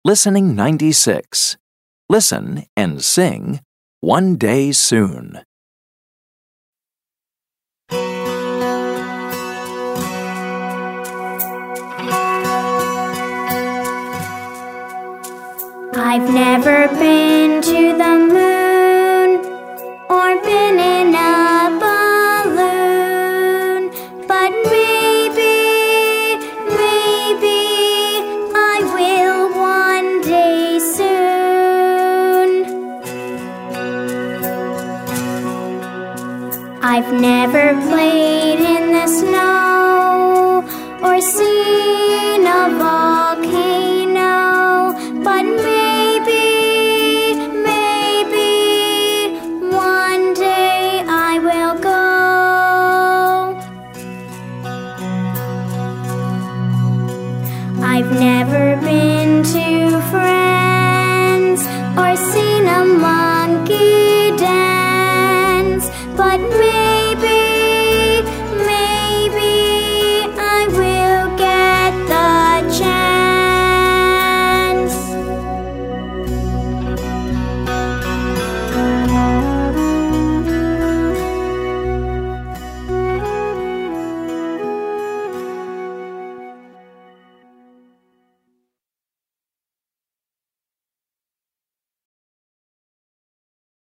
Listening 96. Listen and sing One Day Soon. I've never been to the moon or been in a balloon, but maybe I will one day soon. I've never played in the snow or seen